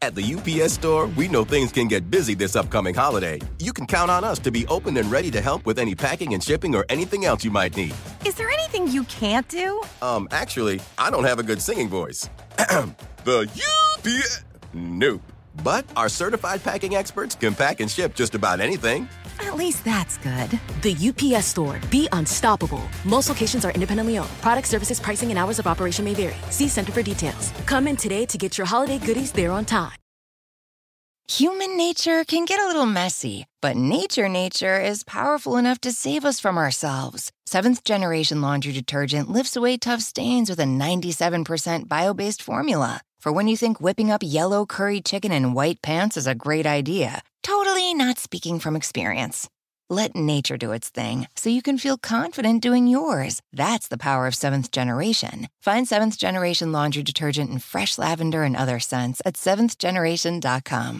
At the UPS Store, we know things can get busy this upcoming holiday. You can count on us to be open and ready to help with any packing and shipping or anything else you might need. Is there anything you can't do? Actually, I don't have a good singing voice. The UPS... Nope. But our certified packing experts can pack and ship just about anything. At least that's good. The UPS Store. Be unstoppable. Most locations are independently owned. Product, services, pricing, and hours of operation may vary. See Center for details. Come in today to get your holiday goodies there on time. Human nature can get a little messy, but nature is powerful enough to save us from ourselves. Seventh Generation Laundry Detergent lifts away tough stains with a 97% bio-based formula. For when you think whipping up yellow curry chicken in white pants is a great idea. Totally not speaking from experience. Let nature do its thing so you can feel confident doing yours. That's the power of Seventh Generation. Find Seventh Generation Laundry Detergent in fresh lavender and other scents at seventhgeneration.com.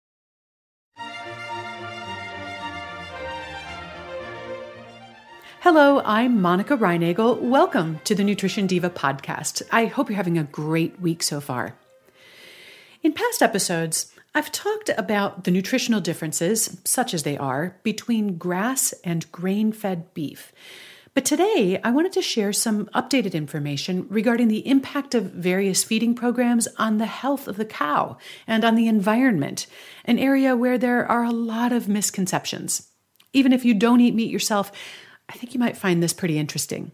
Hello, I'm Monica Reinagel. Welcome to the Nutrition Diva podcast. I hope you're having a great week so far. In past episodes, I've talked about the nutritional differences, such as they are, between grass and grain-fed beef. But today, I wanted to share some updated information regarding the impact of various feeding programs on the health of the cow and on the environment, an area where there are a lot of misconceptions. Even if you don't eat meat yourself, I think you might find this pretty interesting.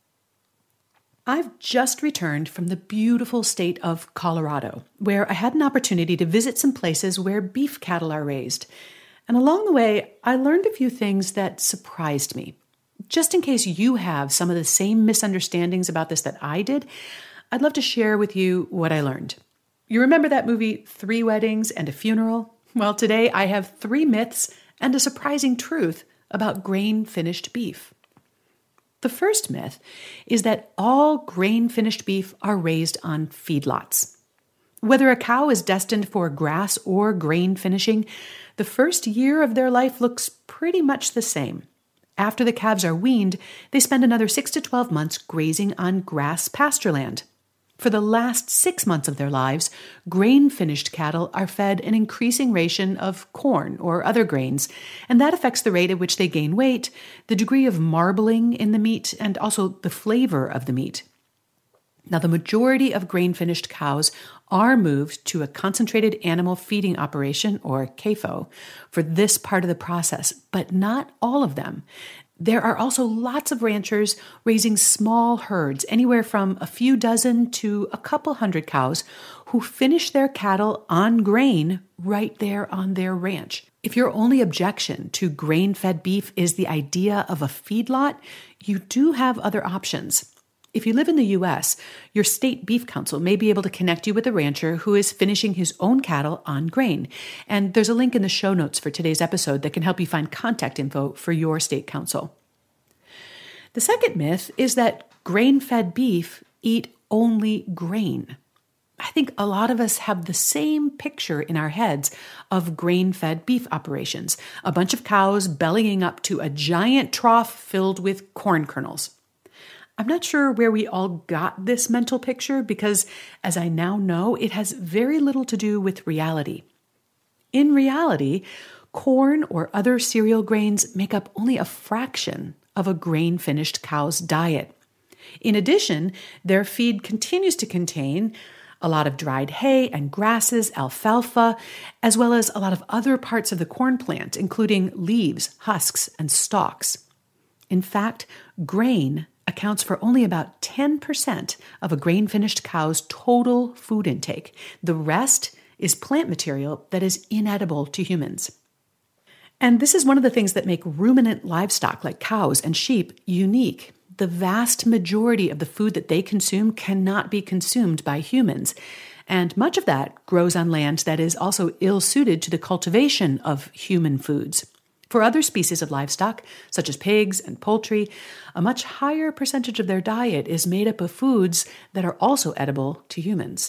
I've just returned from the beautiful state of Colorado, where I had an opportunity to visit some places where beef cattle are raised. And along the way, I learned a few things that surprised me. Just in case you have some of the same misunderstandings about this that I did, I'd love to share with you what I learned. You remember that movie, 3 Weddings and a Funeral? Well, today I have 3 myths and a surprising truth about grain-finished beef. The first myth is that all grain-finished beef are raised on feedlots. Whether a cow is destined for grass or grain finishing, the first year of their life looks pretty much the same. After the calves are weaned, they spend another 6 to 12 months grazing on grass pasture land. For the last 6 months of their lives, grain-finished cattle are fed an increasing ration of corn or other grains, and that affects the rate at which they gain weight, the degree of marbling in the meat, and also the flavor of the meat. Now, the majority of grain-finished cows are moved to a concentrated animal feeding operation, or CAFO, for this part of the process, but not all of them. There are also lots of ranchers raising small herds, anywhere from a few dozen to a couple hundred cows, who finish their cattle on grain right there on their ranch. If your only objection to grain-fed beef is the idea of a feedlot, you do have other options. If you live in the U.S., your state beef council may be able to connect you with a rancher who is finishing his own cattle on grain. And there's a link in the show notes for today's episode that can help you find contact info for your state council. The second myth is that grain-fed beef eat only grain. I think a lot of us have the same picture in our heads of grain-fed beef operations, a bunch of cows bellying up to a giant trough filled with corn kernels. I'm not sure where we all got this mental picture because, as I now know, it has very little to do with reality. In reality, corn or other cereal grains make up only a fraction of a grain-finished cow's diet. In addition, their feed continues to contain a lot of dried hay and grasses, alfalfa, as well as a lot of other parts of the corn plant, including leaves, husks, and stalks. In fact, grain accounts for only about 10% of a grain-finished cow's total food intake. The rest is plant material that is inedible to humans. And this is one of the things that make ruminant livestock like cows and sheep unique. The vast majority of the food that they consume cannot be consumed by humans. And much of that grows on land that is also ill-suited to the cultivation of human foods. For other species of livestock, such as pigs and poultry, a much higher percentage of their diet is made up of foods that are also edible to humans.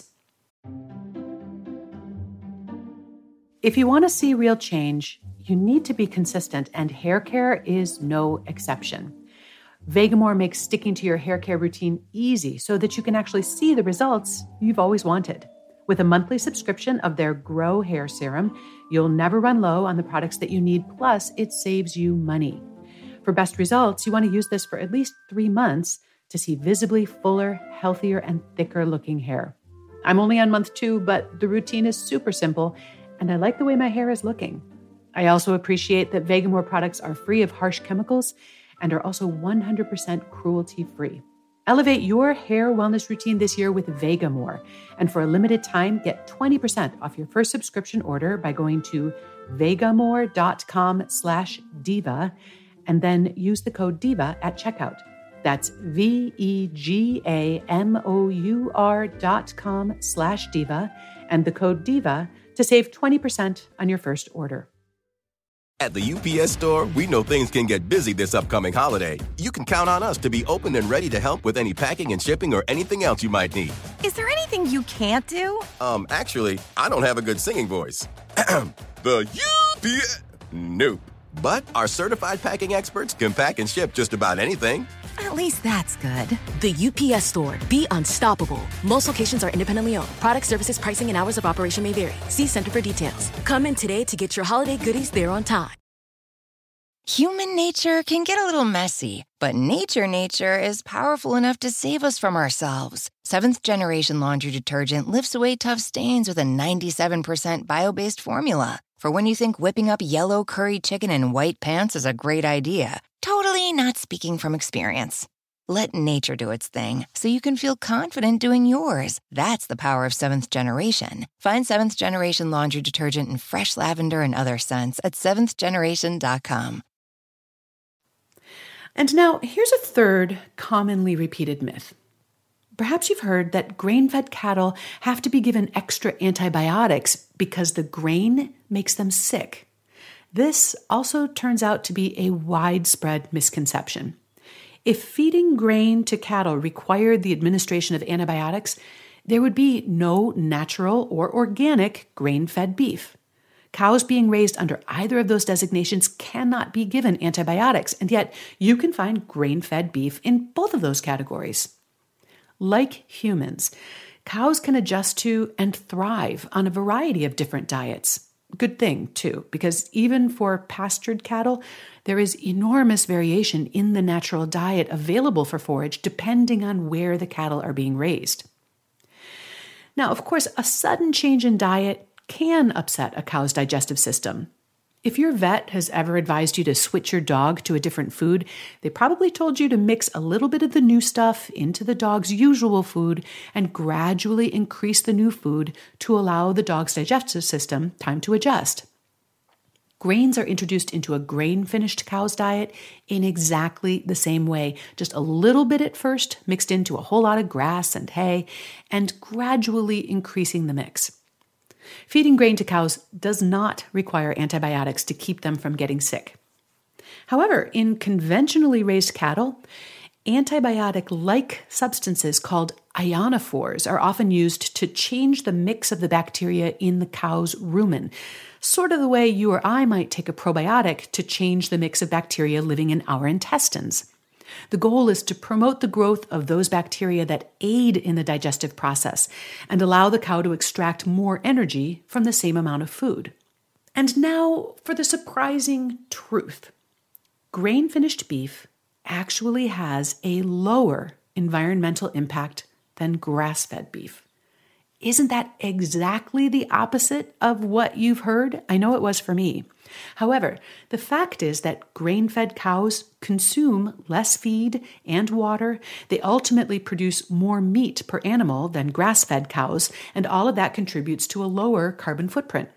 If you want to see real change, you need to be consistent, and hair care is no exception. Vegamour makes sticking to your hair care routine easy so that you can actually see the results you've always wanted. With a monthly subscription of their Grow Hair Serum, you'll never run low on the products that you need, plus it saves you money. For best results, you want to use this for at least 3 months to see visibly fuller, healthier, and thicker looking hair. I'm only on month 2, but the routine is super simple, and I like the way my hair is looking. I also appreciate that Vegamour products are free of harsh chemicals and are also 100% cruelty-free. Elevate your hair wellness routine this year with Vegamour, and for a limited time, get 20% off your first subscription order by going to vegamour.com/diva and then use the code DIVA at checkout. That's vegamour.com/diva and the code DIVA to save 20% on your first order. At the UPS Store, we know things can get busy this upcoming holiday. You can count on us to be open and ready to help with any packing and shipping or anything else you might need. Is there anything you can't do? Actually, I don't have a good singing voice. The UPS... Nope. But our certified packing experts can pack and ship just about anything. At least that's good. The UPS Store. Be unstoppable. Most locations are independently owned. Product, services, pricing, and hours of operation may vary. See Center for details. Come in today to get your holiday goodies there on time. Human nature can get a little messy, but nature is powerful enough to save us from ourselves. Seventh Generation Laundry Detergent lifts away tough stains with a 97% bio-based formula. For when you think whipping up yellow curry chicken in white pants is a great idea. Totally not speaking from experience. Let nature do its thing so you can feel confident doing yours. That's the power of Seventh Generation. Find Seventh Generation Laundry Detergent in fresh lavender and other scents at seventhgeneration.com. And now, here's a third commonly repeated myth. Perhaps you've heard that grain-fed cattle have to be given extra antibiotics because the grain makes them sick. This also turns out to be a widespread misconception. If feeding grain to cattle required the administration of antibiotics, there would be no natural or organic grain-fed beef. Cows being raised under either of those designations cannot be given antibiotics, and yet you can find grain-fed beef in both of those categories. Like humans, cows can adjust to and thrive on a variety of different diets. Good thing, too, because even for pastured cattle, there is enormous variation in the natural diet available for forage depending on where the cattle are being raised. Now, of course, a sudden change in diet can upset a cow's digestive system. If your vet has ever advised you to switch your dog to a different food, they probably told you to mix a little bit of the new stuff into the dog's usual food and gradually increase the new food to allow the dog's digestive system time to adjust. Grains are introduced into a grain-finished cow's diet in exactly the same way, just a little bit at first, mixed into a whole lot of grass and hay, and gradually increasing the mix. Feeding grain to cows does not require antibiotics to keep them from getting sick. However, in conventionally raised cattle, antibiotic-like substances called ionophores are often used to change the mix of the bacteria in the cow's rumen, sort of the way you or I might take a probiotic to change the mix of bacteria living in our intestines. The goal is to promote the growth of those bacteria that aid in the digestive process and allow the cow to extract more energy from the same amount of food. And now for the surprising truth. Grain-finished beef actually has a lower environmental impact than grass-fed beef. Isn't that exactly the opposite of what you've heard? I know it was for me. However, the fact is that grain-fed cows consume less feed and water. They ultimately produce more meat per animal than grass-fed cows, and all of that contributes to a lower carbon footprint.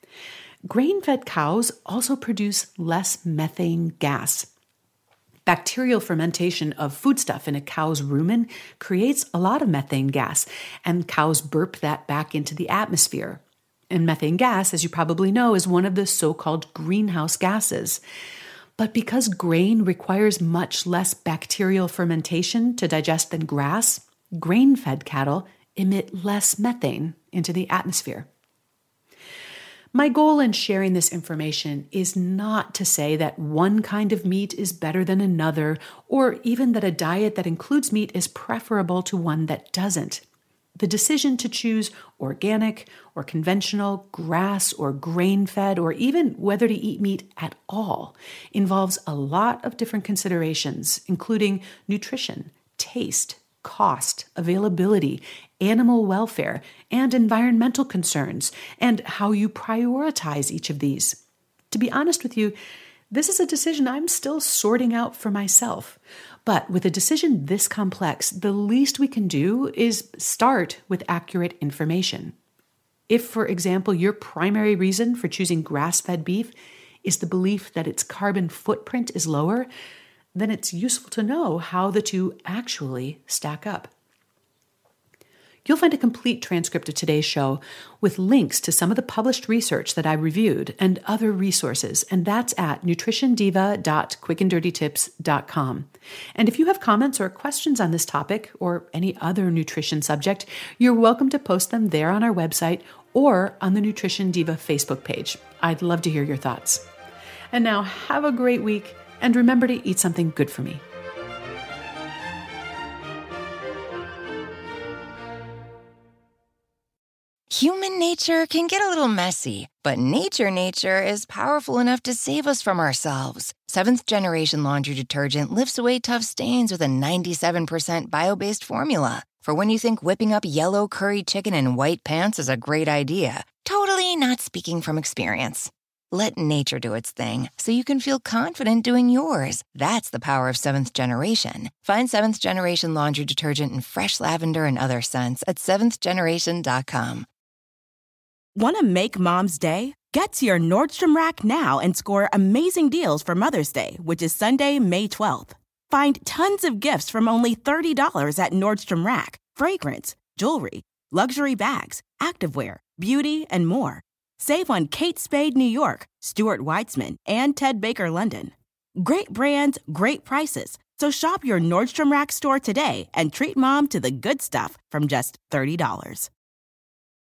Grain-fed cows also produce less methane gas. Bacterial fermentation of foodstuff in a cow's rumen creates a lot of methane gas, and cows burp that back into the atmosphere. And methane gas, as you probably know, is one of the so-called greenhouse gases. But because grain requires much less bacterial fermentation to digest than grass, grain-fed cattle emit less methane into the atmosphere. My goal in sharing this information is not to say that one kind of meat is better than another, or even that a diet that includes meat is preferable to one that doesn't. the decision to choose organic or conventional, grass or grain-fed, or even whether to eat meat at all involves a lot of different considerations, including nutrition, taste, cost, availability, animal welfare, and environmental concerns, and how you prioritize each of these. To be honest with you, this is a decision I'm still sorting out for myself. But with a decision this complex, the least we can do is start with accurate information. If, for example, your primary reason for choosing grass-fed beef is the belief that its carbon footprint is lower, then it's useful to know how the two actually stack up. You'll find a complete transcript of today's show with links to some of the published research that I reviewed and other resources, and that's at nutritiondiva.quickanddirtytips.com. And if you have comments or questions on this topic or any other nutrition subject, you're welcome to post them there on our website or on the Nutrition Diva Facebook page. I'd love to hear your thoughts. And now, have a great week, and remember to eat something good for me. Human nature can get a little messy, but nature is powerful enough to save us from ourselves. Seventh Generation Laundry Detergent lifts away tough stains with a 97% bio-based formula. For when you think whipping up yellow curry chicken in white pants is a great idea. Totally not speaking from experience. Let nature do its thing so you can feel confident doing yours. That's the power of Seventh Generation. Find Seventh Generation Laundry Detergent in fresh lavender and other scents at seventhgeneration.com. Want to make Mom's Day? Get to your Nordstrom Rack now and score amazing deals for Mother's Day, which is Sunday, May 12th. Find tons of gifts from only $30 at Nordstrom Rack. Fragrance, jewelry, luxury bags, activewear, beauty, and more. Save on Kate Spade New York, Stuart Weitzman, and Ted Baker London. Great brands, great prices. So shop your Nordstrom Rack store today and treat Mom to the good stuff from just $30.